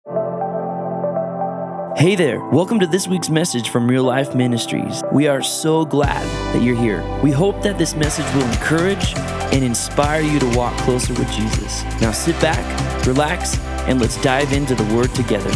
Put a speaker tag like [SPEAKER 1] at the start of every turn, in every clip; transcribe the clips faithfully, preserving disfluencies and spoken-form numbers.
[SPEAKER 1] Hey there, welcome to this week's message from Real Life Ministries. We are so glad that you're here. We hope that this message will encourage and inspire you to walk closer with Jesus. Now sit back, relax, and let's dive into the Word together.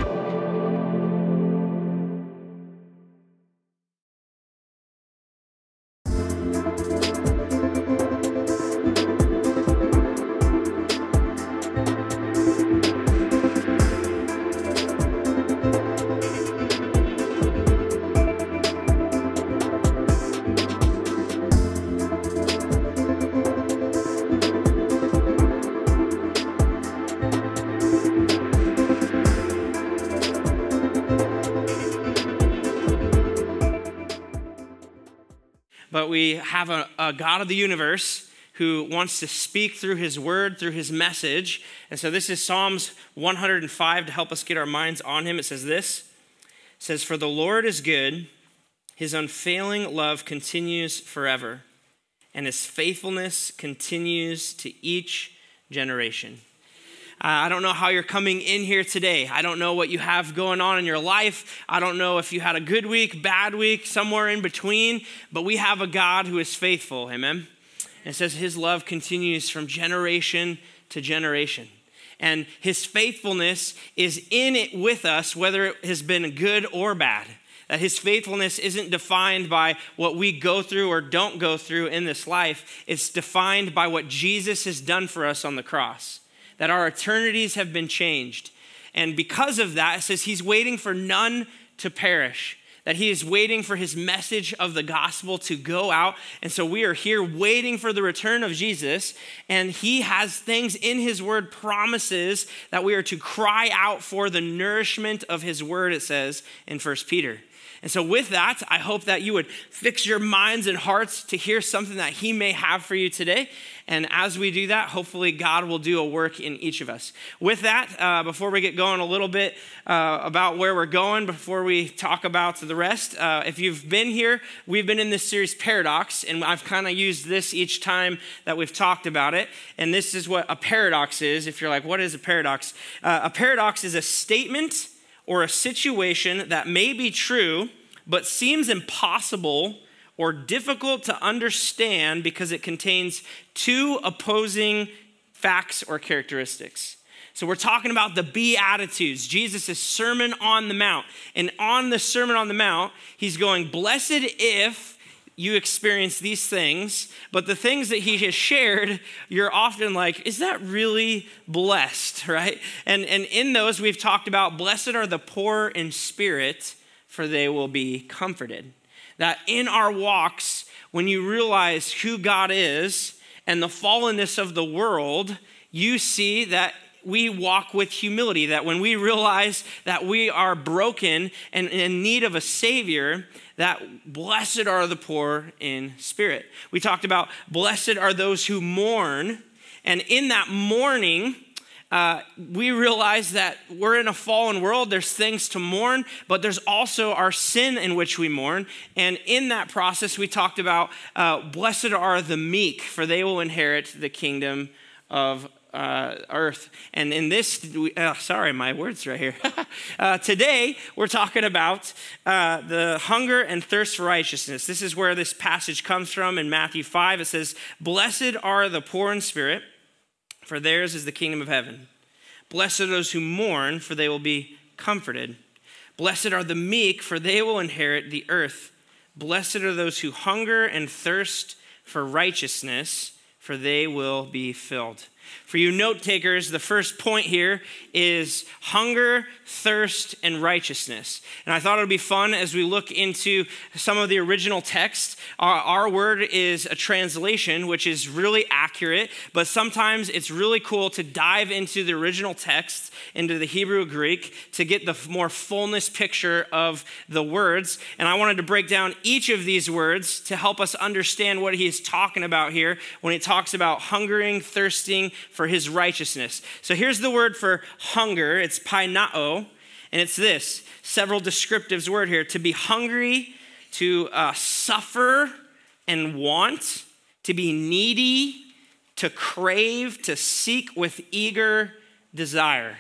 [SPEAKER 2] But we have a, a God of the universe who wants to speak through his word, through his message. And so this is Psalms one hundred five to help us get our minds on him. It says this, it says, "For the Lord is good, his unfailing love continues forever, and his faithfulness continues to each generation." Uh, I don't know how you're coming in here today. I don't know what you have going on in your life. I don't know if you had a good week, bad week, somewhere in between, but we have a God who is faithful, amen? And it says his love continues from generation to generation. And his faithfulness is in it with us, whether it has been good or bad. That his faithfulness isn't defined by what we go through or don't go through in this life. It's defined by what Jesus has done for us on the cross. That our eternities have been changed. And because of that, it says he's waiting for none to perish. That he is waiting for his message of the gospel to go out. And so we are here waiting for the return of Jesus. And he has things in his word, promises that we are to cry out for the nourishment of his word, it says in First Peter. And so with that, I hope that you would fix your minds and hearts to hear something that he may have for you today. And as we do that, hopefully God will do a work in each of us. With that, uh, before we get going a little bit uh, about where we're going, before we talk about the rest, uh, if you've been here, we've been in this series Paradox, and I've kind of used this each time that we've talked about it. And this is what a paradox is. If you're like, what is a paradox? Uh, a paradox is a statement or a situation that may be true, but seems impossible or difficult to understand because it contains two opposing facts or characteristics. So we're talking about the Beatitudes, Jesus' Sermon on the Mount. And on the Sermon on the Mount, he's going, blessed if you experience these things, but the things that he has shared, you're often like, is that really blessed, right? And, and in those, we've talked about, blessed are the poor in spirit, for they will be comforted. That in our walks, when you realize who God is and the fallenness of the world, you see that we walk with humility, that when we realize that we are broken and in need of a Savior, that blessed are the poor in spirit. We talked about blessed are those who mourn, and in that mourning, uh, we realize that we're in a fallen world. There's things to mourn, but there's also our sin in which we mourn. And in that process, we talked about uh, blessed are the meek, for they will inherit the kingdom of Uh, earth. And in this, uh, sorry, my words right here. uh, today, we're talking about uh, the hunger and thirst for righteousness. This is where this passage comes from in Matthew five. It says, blessed are the poor in spirit, for theirs is the kingdom of heaven. Blessed are those who mourn, for they will be comforted. Blessed are the meek, for they will inherit the earth. Blessed are those who hunger and thirst for righteousness, for they will be filled. For you note takers, the first point here is hunger, thirst, and righteousness. And I thought it would be fun as we look into some of the original text. Our, our word is a translation, which is really accurate, but sometimes it's really cool to dive into the original text, into the Hebrew Greek, to get the more fullness picture of the words. And I wanted to break down each of these words to help us understand what he is talking about here when he talks about hungering, thirsting for his righteousness. So here's the word for hunger. It's painao, and it's this, several descriptives word here, to be hungry, to uh, suffer and want, to be needy, to crave, to seek with eager desire.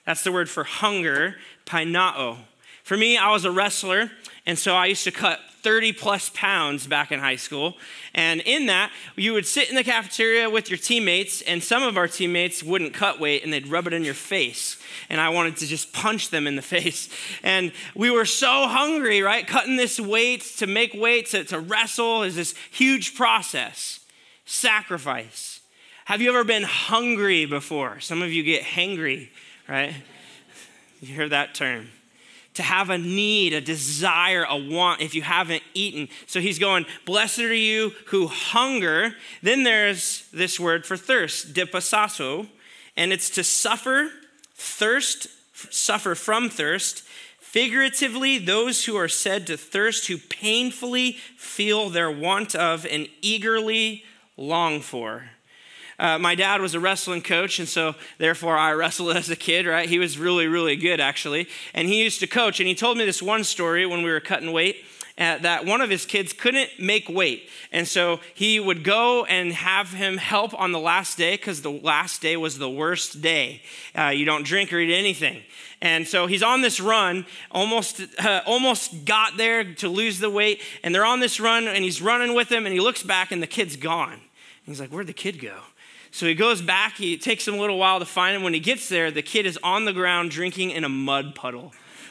[SPEAKER 2] That's the word for hunger, painao. For me, I was a wrestler, and so I used to cut thirty plus pounds back in high school. And in that, you would sit in the cafeteria with your teammates, and some of our teammates wouldn't cut weight, and they'd rub it in your face. And I wanted to just punch them in the face. And we were so hungry, right? Cutting this weight, to make weight, to, to wrestle is this huge process. Sacrifice. Have you ever been hungry before? Some of you get hangry, right? You hear that term. To have a need, a desire, a want if you haven't eaten. So he's going, blessed are you who hunger. Then there's this word for thirst, dipasasso, and it's to suffer, thirst, suffer from thirst. Figuratively, those who are said to thirst, who painfully feel their want of and eagerly long for. Uh, my dad was a wrestling coach, and so therefore I wrestled as a kid, right? He was really, really good, actually. And he used to coach, and he told me this one story when we were cutting weight, uh, that one of his kids couldn't make weight. And so he would go and have him help on the last day, because the last day was the worst day. Uh, you don't drink or eat anything. And so he's on this run, almost uh, almost got there to lose the weight, and they're on this run, and he's running with him, and he looks back, and the kid's gone. And he's like, where'd the kid go? So he goes back, he it takes him a little while to find him. When he gets there, the kid is on the ground drinking in a mud puddle.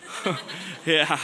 [SPEAKER 2] Yeah,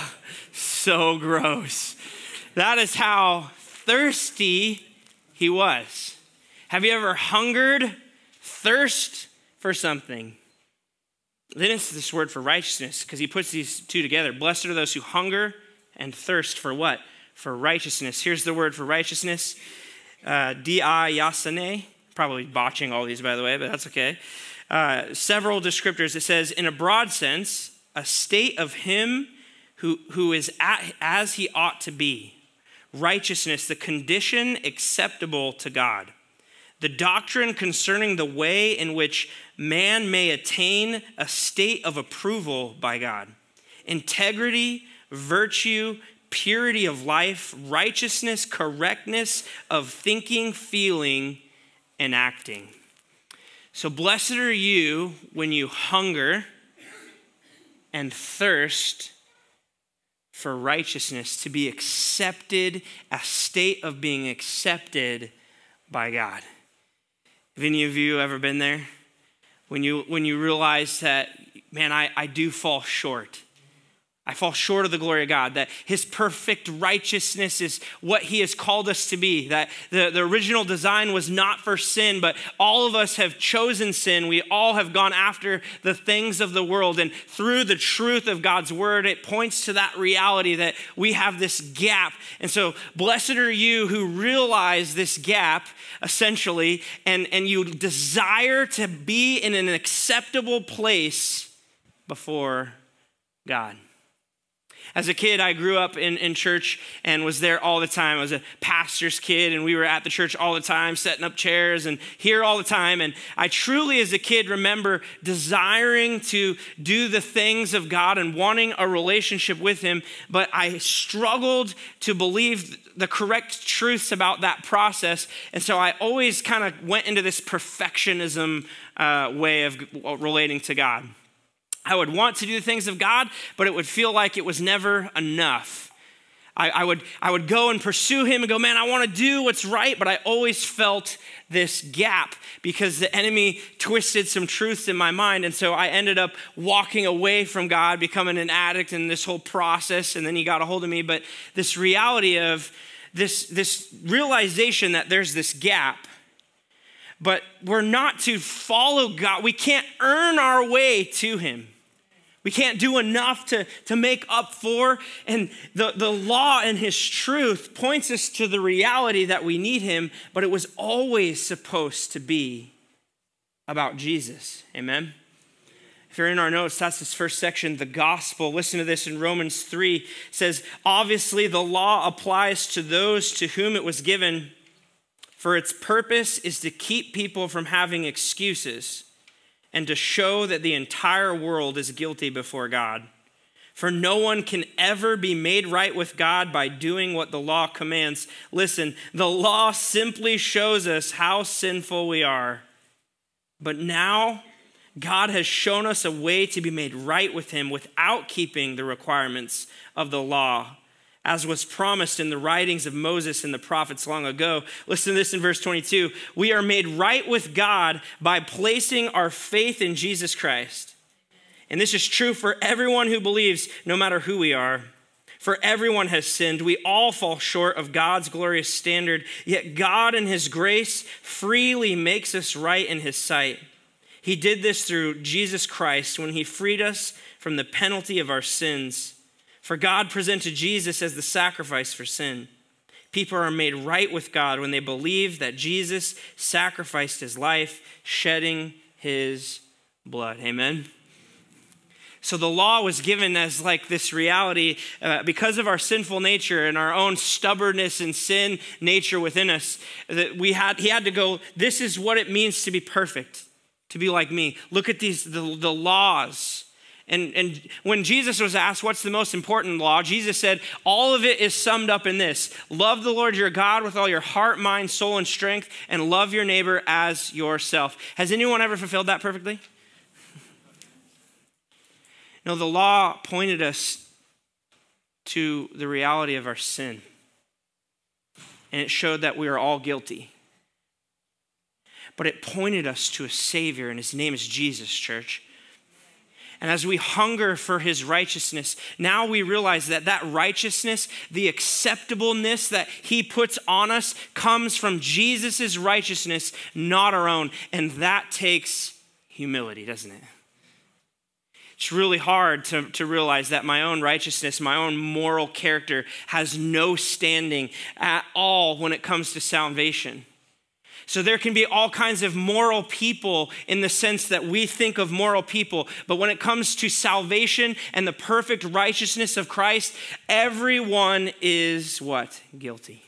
[SPEAKER 2] so gross. That is how thirsty he was. Have you ever hungered, thirst for something? Then it's this word for righteousness, because he puts these two together. Blessed are those who hunger and thirst for what? For righteousness. Here's the word for righteousness, uh, diayasane. Probably botching all these, by the way, but that's okay. Uh, several descriptors. It says, in a broad sense, a state of him who, who is at, as he ought to be. Righteousness, the condition acceptable to God. The doctrine concerning the way in which man may attain a state of approval by God. Integrity, virtue, purity of life, righteousness, correctness of thinking, feeling, and acting. So blessed are you when you hunger and thirst for righteousness, to be accepted, a state of being accepted by God. Have any of you ever been there? When you when you realize that, man, I, I do fall short. I fall short of the glory of God, that his perfect righteousness is what he has called us to be, that the, the original design was not for sin, but all of us have chosen sin. We all have gone after the things of the world, and through the truth of God's word, it points to that reality that we have this gap. And so blessed are you who realize this gap, essentially, and, and you desire to be in an acceptable place before God. As a kid, I grew up in, in church and was there all the time. I was a pastor's kid, and we were at the church all the time, setting up chairs and here all the time. And I truly, as a kid, remember desiring to do the things of God and wanting a relationship with him, but I struggled to believe the correct truths about that process. And so I always kind of went into this perfectionism uh, way of relating to God. I would want to do the things of God, but it would feel like it was never enough. I, I would I would go and pursue him and go, man, I want to do what's right, but I always felt this gap because the enemy twisted some truths in my mind. And so I ended up walking away from God, becoming an addict in this whole process, and then he got a hold of me. But this reality of this, this realization that there's this gap, but we're not to follow God. We can't earn our way to him. We can't do enough to, to make up for. And the, the law and his truth points us to the reality that we need him, but it was always supposed to be about Jesus. Amen? If you're in our notes, that's this first section, the gospel. Listen to this in Romans three. It says, obviously the law applies to those to whom it was given, for its purpose is to keep people from having excuses and to show that the entire world is guilty before God. For no one can ever be made right with God by doing what the law commands. Listen, the law simply shows us how sinful we are. But now God has shown us a way to be made right with him without keeping the requirements of the law, as was promised in the writings of Moses and the prophets long ago. Listen to this in verse twenty-two. We are made right with God by placing our faith in Jesus Christ. And this is true for everyone who believes, no matter who we are. For everyone has sinned. We all fall short of God's glorious standard. Yet God in his grace freely makes us right in his sight. He did this through Jesus Christ when he freed us from the penalty of our sins. For God presented Jesus as the sacrifice for sin. People are made right with God when they believe that Jesus sacrificed his life, shedding his blood. Amen. So the law was given as like this reality uh, because of our sinful nature and our own stubbornness and sin nature within us, that we had, he had to go, this is what it means to be perfect, to be like me. Look at these, the, the laws. And, and when Jesus was asked, what's the most important law? Jesus said, all of it is summed up in this. Love the Lord your God with all your heart, mind, soul, and strength, and love your neighbor as yourself. Has anyone ever fulfilled that perfectly? No, the law pointed us to the reality of our sin. And it showed that we are all guilty. But it pointed us to a Savior, and his name is Jesus, church. And as we hunger for his righteousness, now we realize that that righteousness, the acceptableness that he puts on us, comes from Jesus' righteousness, not our own. And that takes humility, doesn't it? It's really hard to, to realize that my own righteousness, my own moral character has no standing at all when it comes to salvation. So there can be all kinds of moral people in the sense that we think of moral people. But when it comes to salvation and the perfect righteousness of Christ, everyone is what? Guilty.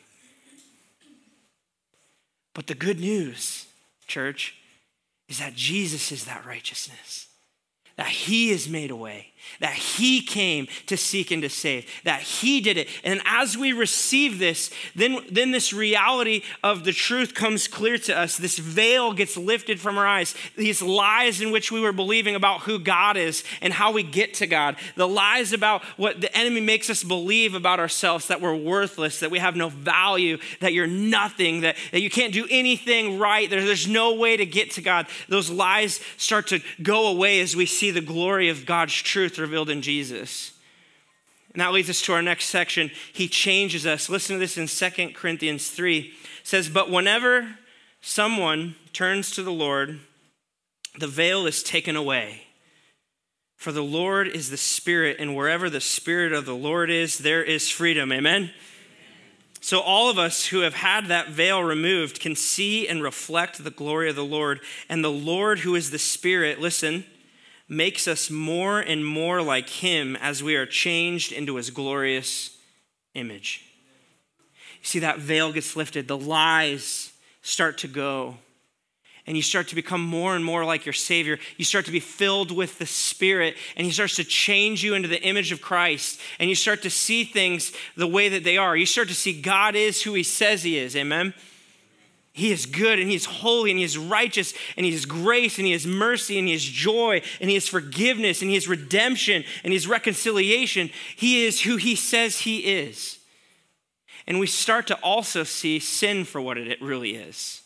[SPEAKER 2] But the good news, church, is that Jesus is that righteousness. That he has made a way, that he came to seek and to save, that he did it. And as we receive this, then, then this reality of the truth comes clear to us. This veil gets lifted from our eyes. These lies in which we were believing about who God is and how we get to God. The lies about what the enemy makes us believe about ourselves, that we're worthless, that we have no value, that you're nothing, that, that you can't do anything right. There, there's no way to get to God. Those lies start to go away as we see the glory of God's truth revealed in Jesus. And that leads us to our next section. He changes us. Listen to this in Second Corinthians three. It says, but whenever someone turns to the Lord, the veil is taken away. For the Lord is the Spirit, and wherever the Spirit of the Lord is, there is freedom. Amen? So all of us who have had that veil removed can see and reflect the glory of the Lord. And the Lord, who is the Spirit, listen, makes us more and more like him as we are changed into his glorious image. You see, that veil gets lifted. The lies start to go. And you start to become more and more like your Savior. You start to be filled with the Spirit, and he starts to change you into the image of Christ. And you start to see things the way that they are. You start to see God is who he says he is. Amen? He is good, and he is holy, and he is righteous, and he is grace, and he is mercy, and he is joy, and he is forgiveness, and he is redemption, and he is reconciliation. He is who he says he is. And we start to also see sin for what it really is.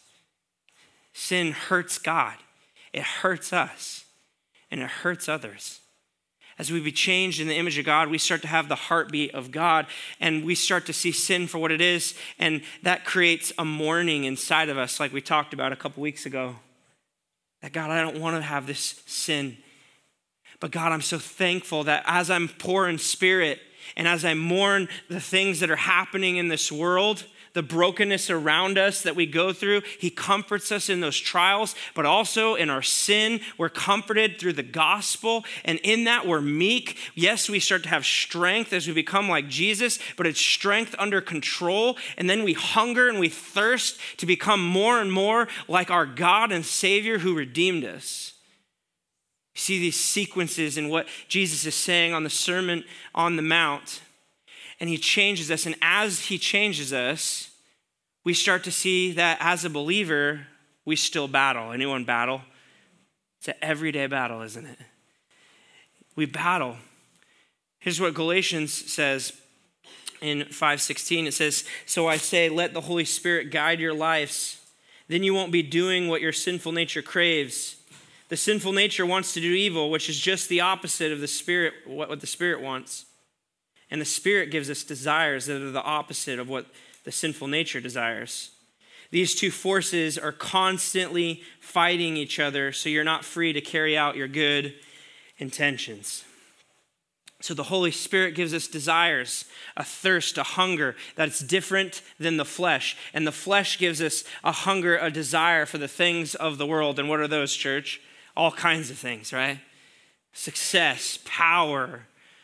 [SPEAKER 2] Sin hurts God. It hurts us, and it hurts others. As we be changed in the image of God, we start to have the heartbeat of God, and we start to see sin for what it is, and that creates a mourning inside of us, like we talked about a couple weeks ago. That God, I don't want to have this sin. But God, I'm so thankful that as I'm poor in spirit, and as I mourn the things that are happening in this world, the brokenness around us that we go through, he comforts us in those trials, but also in our sin, we're comforted through the gospel. And in that, we're meek. Yes, we start to have strength as we become like Jesus, but it's strength under control. And then we hunger and we thirst to become more and more like our God and Savior who redeemed us. You see these sequences in what Jesus is saying on the Sermon on the Mount. And he changes us. And as he changes us, we start to see that as a believer, we still battle. Anyone battle? It's an everyday battle, isn't it? We battle. Here's what Galatians says in five sixteen. It says, so I say, let the Holy Spirit guide your lives. Then you won't be doing what your sinful nature craves. The sinful nature wants to do evil, which is just the opposite of the Spirit, what the Spirit wants. And the Spirit gives us desires that are the opposite of what the sinful nature desires. These two forces are constantly fighting each other, so you're not free to carry out your good intentions. So the Holy Spirit gives us desires, a thirst, a hunger that's different than the flesh. And the flesh gives us a hunger, a desire for the things of the world. And what are those, church? All kinds of things, right? Success, power,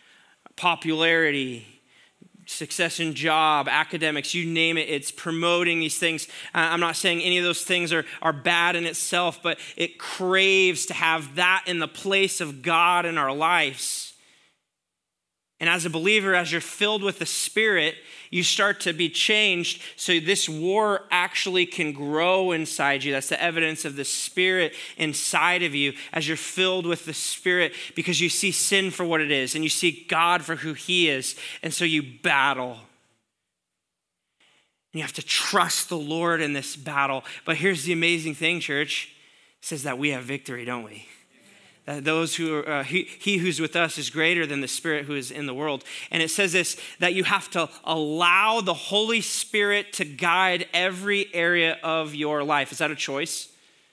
[SPEAKER 2] popularity, success in job, academics, you name it, it's promoting these things. Uh, I'm not saying any of those things are, are bad in itself, but it craves to have that in the place of God in our lives. And as a believer, as you're filled with the Spirit, you start to be changed. So this war actually can grow inside you. That's the evidence of the Spirit inside of you as you're filled with the Spirit, because you see sin for what it is and you see God for who he is. And so you battle. And you have to trust the Lord in this battle. But here's the amazing thing, church. It says that we have victory, don't we? That those who are, uh, he, he who's with us is greater than the spirit who is in the world. And it says this, that you have to allow the Holy Spirit to guide every area of your life. Is that a choice?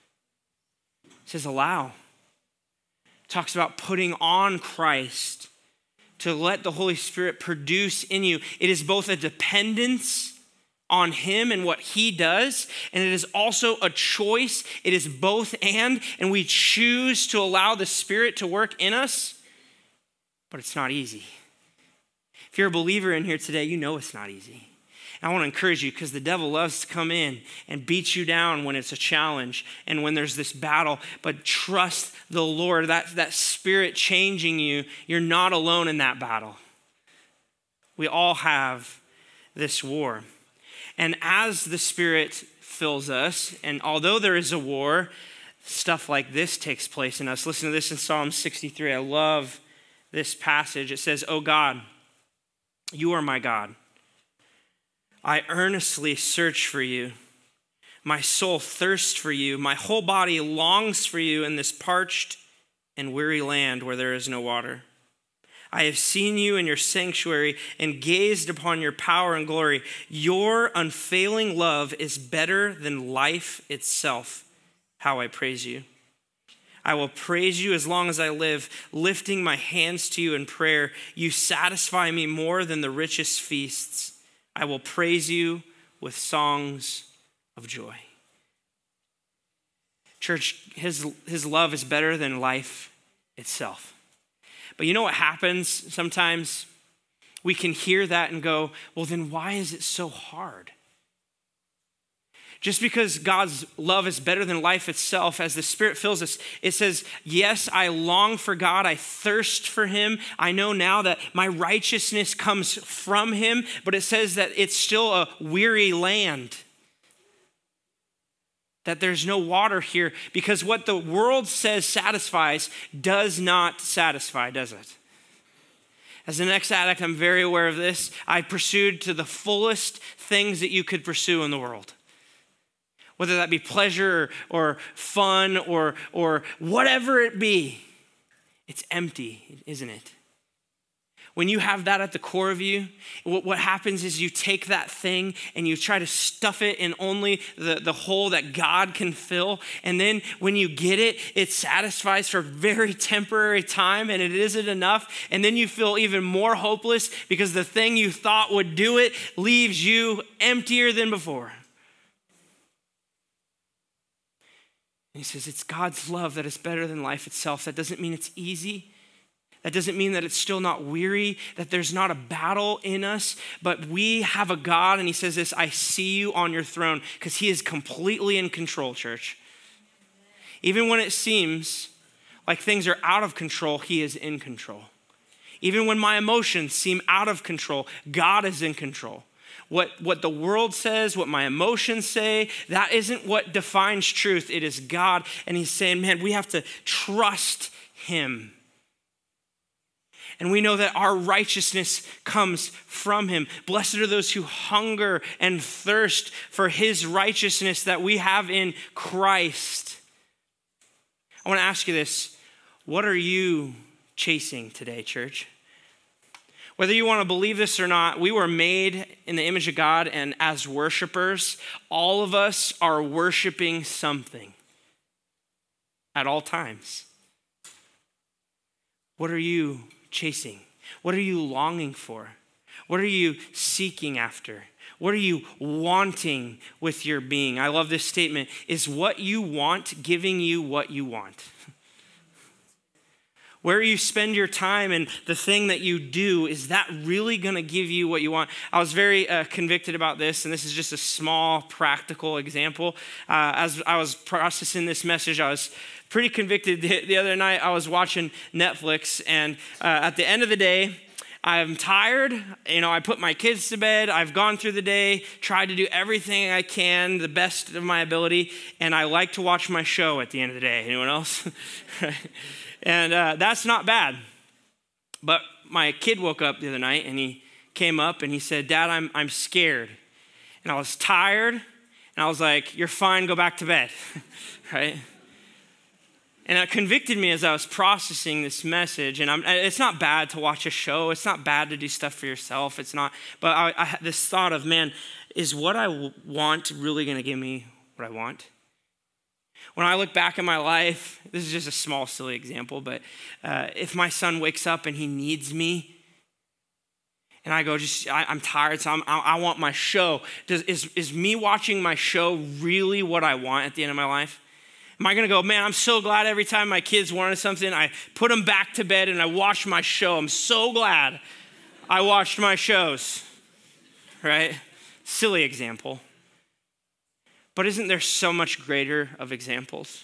[SPEAKER 2] It says allow. It talks about putting on Christ to let the Holy Spirit produce in you. It is both a dependence on him and what he does, and it is also a choice. It is both and, and we choose to allow the Spirit to work in us, but it's not easy. If you're a believer in here today, you know it's not easy. And I want to encourage you, because the devil loves to come in and beat you down when it's a challenge and when there's this battle, but trust the Lord, that, that Spirit changing you. You're not alone in that battle. We all have this war. And as the Spirit fills us, and although there is a war, stuff like this takes place in us. Listen to this in Psalm sixty-three. I love this passage. It says, "O God, you are my God. I earnestly search for you. My soul thirsts for you. My whole body longs for you in this parched and weary land where there is no water. I have seen you in your sanctuary and gazed upon your power and glory. Your unfailing love is better than life itself. How I praise you. I will praise you as long as I live, lifting my hands to you in prayer. You satisfy me more than the richest feasts. I will praise you with songs of joy." Church, his, his love is better than life itself. But you know what happens sometimes? We can hear that and go, well, then why is it so hard? Just because God's love is better than life itself, as the Spirit fills us, it says, yes, I long for God. I thirst for him. I know now that my righteousness comes from him, but it says that it's still a weary land. That there's no water here, because what the world says satisfies does not satisfy, does it? As an ex-addict, I'm very aware of this. I pursued to the fullest things that you could pursue in the world. Whether that be pleasure or, or fun or, or whatever it be, it's empty, isn't it? When you have that at the core of you, what, what happens is you take that thing and you try to stuff it in only the, the hole that God can fill. And then when you get it, it satisfies for a very temporary time and it isn't enough. And then you feel even more hopeless because the thing you thought would do it leaves you emptier than before. And he says, it's God's love that is better than life itself. That doesn't mean it's easy. That doesn't mean that it's still not weary, that there's not a battle in us, but we have a God, and he says this, I see you on your throne, because he is completely in control, church. Even when it seems like things are out of control, he is in control. Even when my emotions seem out of control, God is in control. What, what the world says, what my emotions say, that isn't what defines truth. It is God. And he's saying, man, we have to trust him. And we know that our righteousness comes from him. Blessed are those who hunger and thirst for his righteousness that we have in Christ. I want to ask you this. What are you chasing today, church? Whether you want to believe this or not, we were made in the image of God, and as worshipers, all of us are worshiping something at all times. What are you chasing? What are you longing for? What are you seeking after? What are you wanting with your being? I love this statement. Is what you want giving you what you want? Where you spend your time and the thing that you do, is that really going to give you what you want? I was very uh, convicted about this, and this is just a small practical example. Uh, as I was processing this message, I was pretty convicted. The, the other night, I was watching Netflix, and uh, at the end of the day, I'm tired. You know, I put my kids to bed. I've gone through the day, tried to do everything I can, the best of my ability, and I like to watch my show at the end of the day. Anyone else? And uh, that's not bad. But my kid woke up the other night and he came up and he said, Dad, I'm I'm scared. And I was tired and I was like, you're fine, go back to bed, right? And it convicted me as I was processing this message. And I'm, it's not bad to watch a show. It's not bad to do stuff for yourself. It's not, but I, I had this thought of, man, is what I want really gonna give me what I want? When I look back at my life, this is just a small, silly example, but uh, if my son wakes up and he needs me, and I go, just I, I'm tired, so I'm, I, I want my show. Does, is, is me watching my show really what I want at the end of my life? Am I gonna go, man, I'm so glad every time my kids wanted something, I put them back to bed and I watch my show. I'm so glad I watched my shows, right? Silly example. But isn't there so much greater of examples?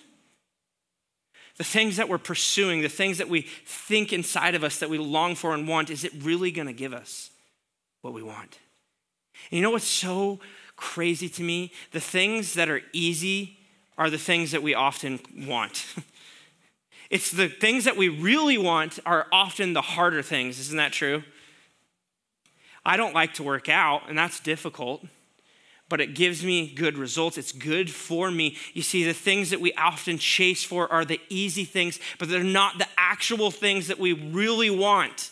[SPEAKER 2] The things that we're pursuing, the things that we think inside of us that we long for and want, is it really gonna give us what we want? And you know what's so crazy to me? The things that are easy are the things that we often want. It's the things that we really want are often the harder things. Isn't that true? I don't like to work out, and that's difficult. But it gives me good results. It's good for me. You see, the things that we often chase for are the easy things, but they're not the actual things that we really want.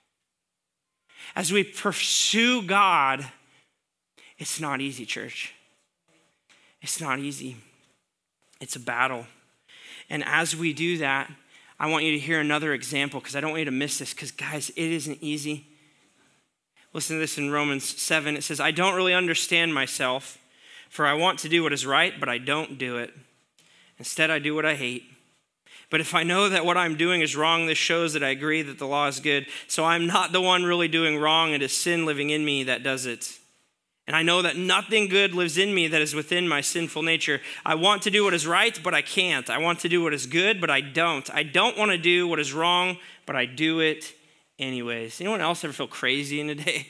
[SPEAKER 2] As we pursue God, it's not easy, church. It's not easy. It's a battle. And as we do that, I want you to hear another example, because I don't want you to miss this, because guys, it isn't easy. Listen to this in Romans seven. It says, I don't really understand myself, for I want to do what is right, but I don't do it. Instead, I do what I hate. But if I know that what I'm doing is wrong, this shows that I agree that the law is good. So I'm not the one really doing wrong. It is sin living in me that does it. And I know that nothing good lives in me that is within my sinful nature. I want to do what is right, but I can't. I want to do what is good, but I don't. I don't want to do what is wrong, but I do it anyways. Anyone else ever feel crazy in a day?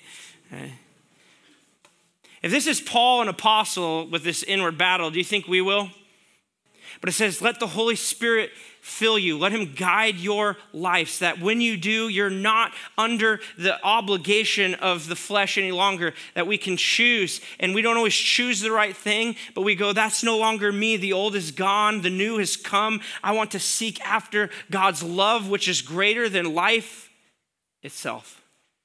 [SPEAKER 2] If this is Paul, an apostle, with this inward battle, do you think we will? But it says, let the Holy Spirit fill you. Let him guide your life so that when you do, you're not under the obligation of the flesh any longer, that we can choose. And we don't always choose the right thing, but we go, that's no longer me. The old is gone. The new has come. I want to seek after God's love, which is greater than life itself.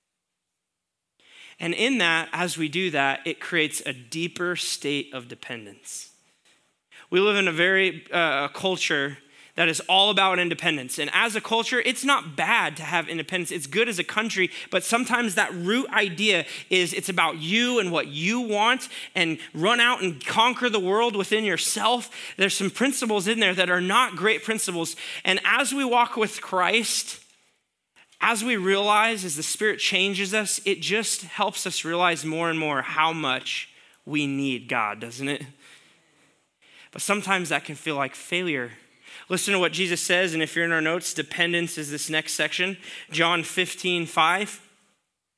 [SPEAKER 2] And in that, as we do that, it creates a deeper state of dependence. We live in a very uh, culture that is all about independence. And as a culture, it's not bad to have independence. It's good as a country, but sometimes that root idea is it's about you and what you want, and run out and conquer the world within yourself. There's some principles in there that are not great principles. And as we walk with Christ, as we realize, as the Spirit changes us, it just helps us realize more and more how much we need God, doesn't it? But sometimes that can feel like failure. Listen to what Jesus says, and if you're in our notes, dependence is this next section. John fifteen five.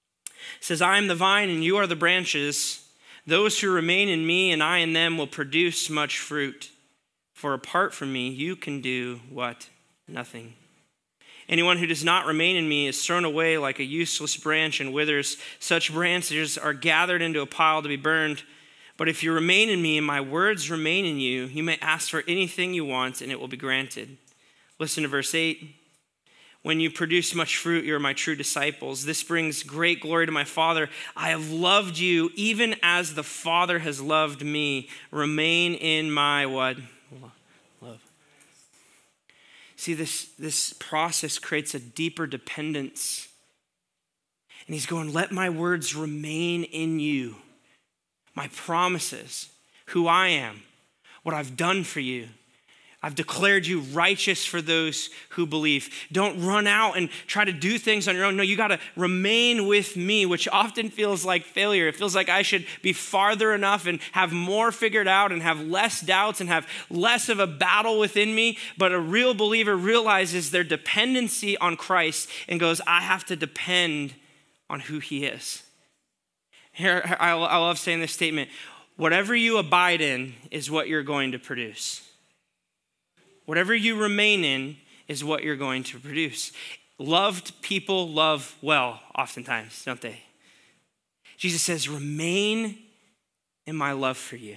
[SPEAKER 2] It says, I am the vine and you are the branches. Those who remain in me and I in them will produce much fruit. For apart from me, you can do what? Nothing. Anyone who does not remain in me is thrown away like a useless branch and withers. Such branches are gathered into a pile to be burned. But if you remain in me and my words remain in you, you may ask for anything you want and it will be granted. Listen to verse eight. When you produce much fruit, you are my true disciples. This brings great glory to my Father. I have loved you even as the Father has loved me. Remain in my what? Love. See, this, this process creates a deeper dependence. And he's going, let my words remain in you. My promises, who I am, what I've done for you. I've declared you righteous for those who believe. Don't run out and try to do things on your own. No, you got to remain with me, which often feels like failure. It feels like I should be farther enough and have more figured out and have less doubts and have less of a battle within me. But a real believer realizes their dependency on Christ and goes, I have to depend on who he is. Here, I I love saying this statement. Whatever you abide in is what you're going to produce. Whatever you remain in is what you're going to produce. Loved people love well, oftentimes, don't they? Jesus says, remain in my love for you.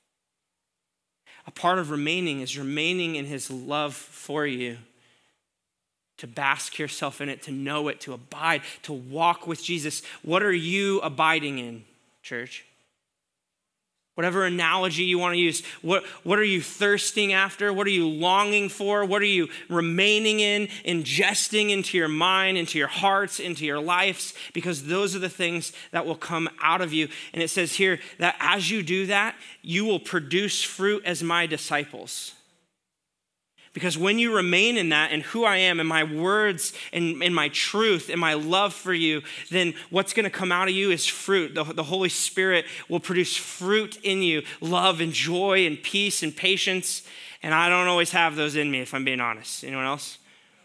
[SPEAKER 2] A part of remaining is remaining in his love for you. To bask yourself in it, to know it, to abide, to walk with Jesus. What are you abiding in, church? Whatever analogy you want to use, what, what are you thirsting after? What are you longing for? What are you remaining in, ingesting into your mind, into your hearts, into your lives? Because those are the things that will come out of you. And it says here that as you do that, you will produce fruit as my disciples. Because when you remain in that and who I am and my words and, and my truth and my love for you, then what's going to come out of you is fruit. The, the Holy Spirit will produce fruit in you, love and joy and peace and patience. And I don't always have those in me, if I'm being honest. Anyone else?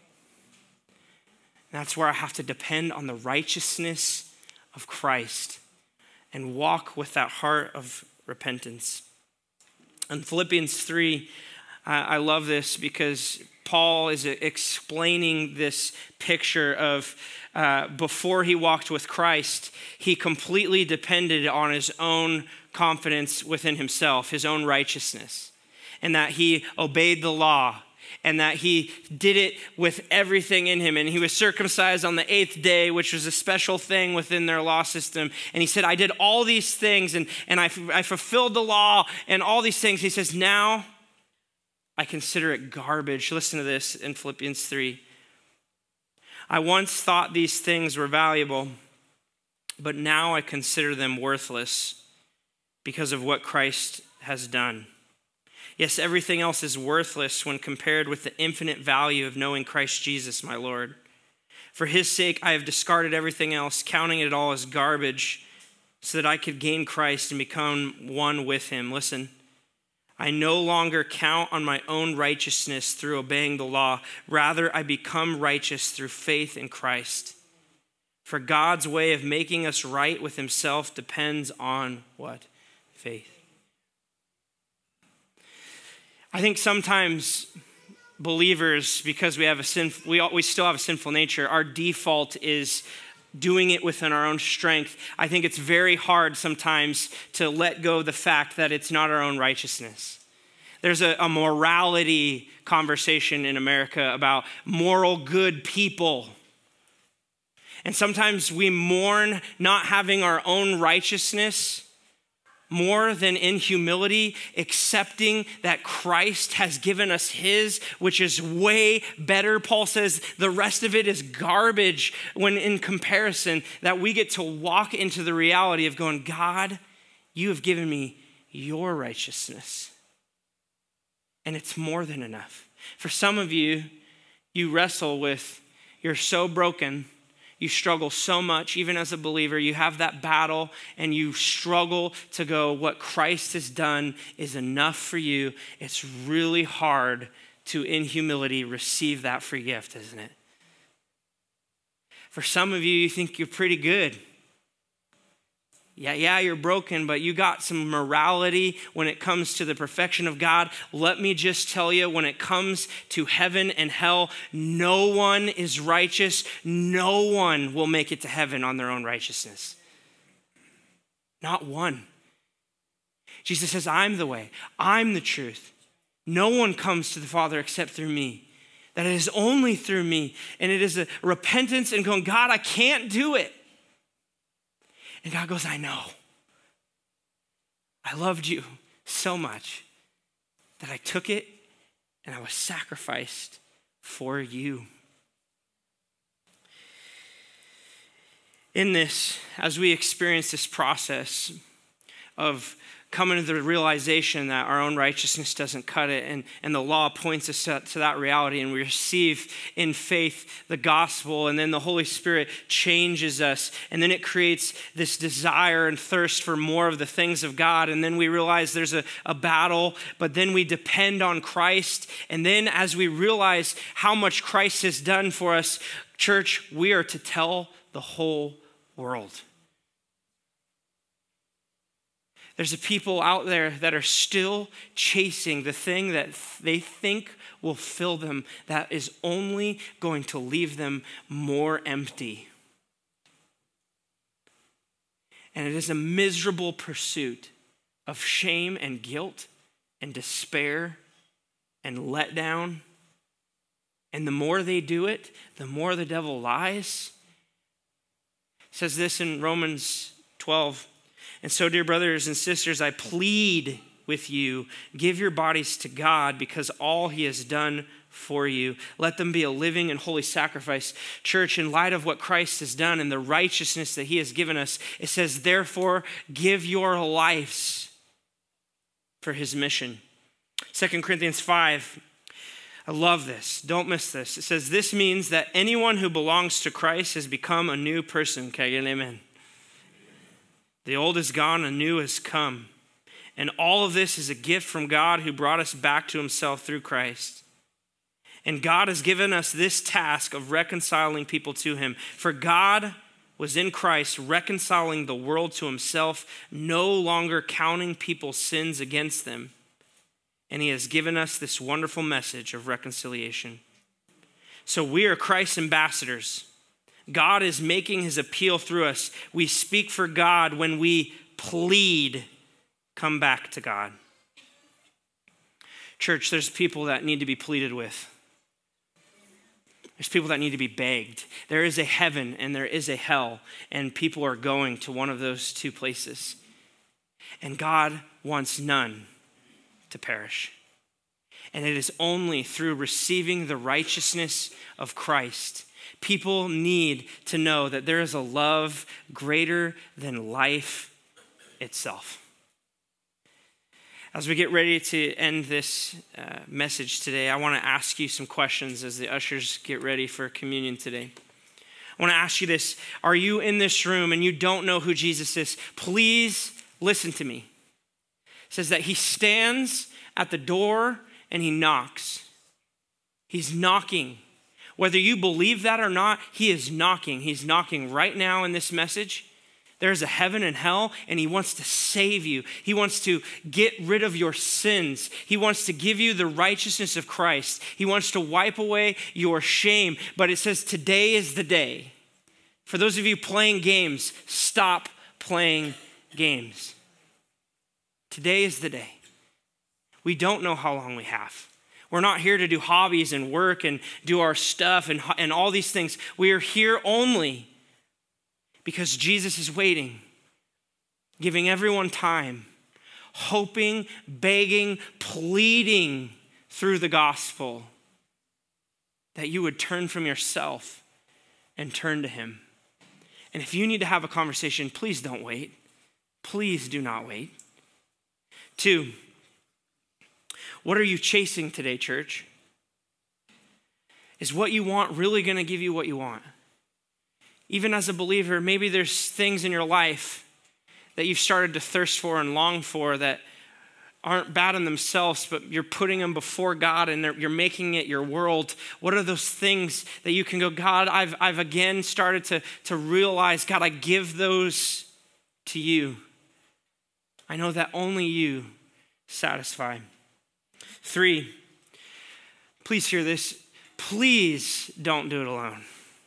[SPEAKER 2] That's where I have to depend on the righteousness of Christ and walk with that heart of repentance. In Philippians three, I love this because Paul is explaining this picture of uh, before he walked with Christ, he completely depended on his own confidence within himself, his own righteousness, and that he obeyed the law and that he did it with everything in him. And he was circumcised on the eighth day, which was a special thing within their law system. And he said, I did all these things and, and I, I fulfilled the law and all these things. He says, now I consider it garbage. Listen to this in Philippians three. I once thought these things were valuable, but now I consider them worthless because of what Christ has done. Yes, everything else is worthless when compared with the infinite value of knowing Christ Jesus, my Lord. For his sake, I have discarded everything else, counting it all as garbage, so that I could gain Christ and become one with him. Listen. I no longer count on my own righteousness through obeying the law. Rather, I become righteous through faith in Christ. For God's way of making us right with himself depends on what? Faith. I think sometimes believers, because we have a sin, we, we still have a sinful nature, our default is doing it within our own strength. I think it's very hard sometimes to let go of the fact that it's not our own righteousness. There's a, a morality conversation in America about moral good people. And sometimes we mourn not having our own righteousness more than in humility, accepting that Christ has given us his, which is way better. Paul says the rest of it is garbage when in comparison, that we get to walk into the reality of going, God, you have given me your righteousness. And it's more than enough. For some of you, you wrestle with, you're so broken, you struggle so much, even as a believer, you have that battle and you struggle to go, what Christ has done is enough for you. It's really hard to, in humility, receive that free gift, isn't it? For some of you, you think you're pretty good. Yeah, yeah, you're broken, but you got some morality when it comes to the perfection of God. Let me just tell you, when it comes to heaven and hell, no one is righteous. No one will make it to heaven on their own righteousness. Not one. Jesus says, I'm the way. I'm the truth. No one comes to the Father except through me. That it is only through me. And it is a repentance and going, God, I can't do it. And God goes, I know. I loved you so much that I took it and I was sacrificed for you. In this, as we experience this process of coming to the realization that our own righteousness doesn't cut it, and, and the law points us to, to that reality, and we receive in faith the gospel, and then the Holy Spirit changes us, and then it creates this desire and thirst for more of the things of God, and then we realize there's a, a battle, but then we depend on Christ, and then as we realize how much Christ has done for us, church, we are to tell the whole world. There's a people out there that are still chasing the thing that they think will fill them, that is only going to leave them more empty. And it is a miserable pursuit of shame and guilt and despair and letdown. And the more they do it, the more the devil lies. It says this in Romans twelve. And so, dear brothers and sisters, I plead with you, give your bodies to God because all he has done for you. Let them be a living and holy sacrifice. Church, in light of what Christ has done and the righteousness that he has given us, it says, therefore, give your lives for his mission. Second Corinthians five, I love this. Don't miss this. It says, this means that anyone who belongs to Christ has become a new person. Can I get an amen? The old is gone, and new has come. And all of this is a gift from God who brought us back to himself through Christ. And God has given us this task of reconciling people to him. For God was in Christ reconciling the world to himself, no longer counting people's sins against them. And he has given us this wonderful message of reconciliation. So we are Christ's ambassadors. God is making his appeal through us. We speak for God when we plead, come back to God. Church, there's people that need to be pleaded with. There's people that need to be begged. There is a heaven and there is a hell, and people are going to one of those two places. And God wants none to perish. And it is only through receiving the righteousness of Christ. People need to know that there is a love greater than life itself. As we get ready to end this uh, message today, I want to ask you some questions as the ushers get ready for communion today. I want to ask you this. Are you in this room and you don't know who Jesus is? Please listen to me. It says that he stands at the door and he knocks. He's knocking. Whether you believe that or not, he is knocking. He's knocking right now in this message. There's a heaven and hell, and he wants to save you. He wants to get rid of your sins. He wants to give you the righteousness of Christ. He wants to wipe away your shame. But it says today is the day. For those of you playing games, stop playing games. Today is the day. We don't know how long we have. We're not here to do hobbies and work and do our stuff and, and all these things. We are here only because Jesus is waiting, giving everyone time, hoping, begging, pleading through the gospel that you would turn from yourself and turn to him. And if you need to have a conversation, please don't wait. Please do not wait. Two, what are you chasing today, church? Is what you want really going to give you what you want? Even as a believer, maybe there's things in your life that you've started to thirst for and long for that aren't bad in themselves, but you're putting them before God and you're making it your world. What are those things that you can go, God, I've, I've again started to, to realize, God, I give those to you. I know that only you satisfy. Three, please hear this. Please don't do it alone.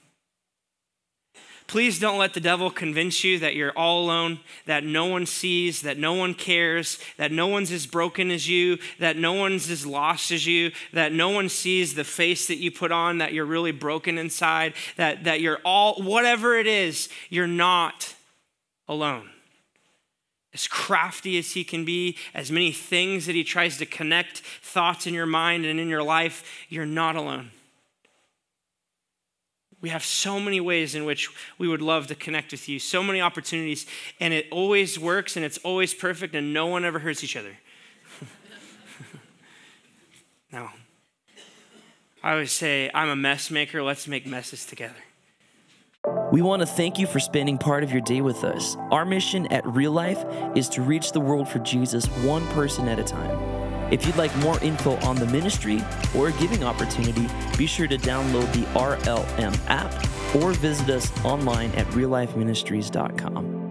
[SPEAKER 2] Please don't let the devil convince you that you're all alone, that no one sees, that no one cares, that no one's as broken as you, that no one's as lost as you, that no one sees the face that you put on, that you're really broken inside, that, that you're all, whatever it is, you're not alone. As crafty as he can be, as many things that he tries to connect thoughts in your mind and in your life, you're not alone. We have so many ways in which we would love to connect with you, so many opportunities, and it always works and it's always perfect and no one ever hurts each other. No. I always say, I'm a mess maker, let's make messes together.
[SPEAKER 1] We want to thank you for spending part of your day with us. Our mission at Real Life is to reach the world for Jesus one person at a time. If you'd like more info on the ministry or a giving opportunity, be sure to download the R L M app or visit us online at real life ministries dot com.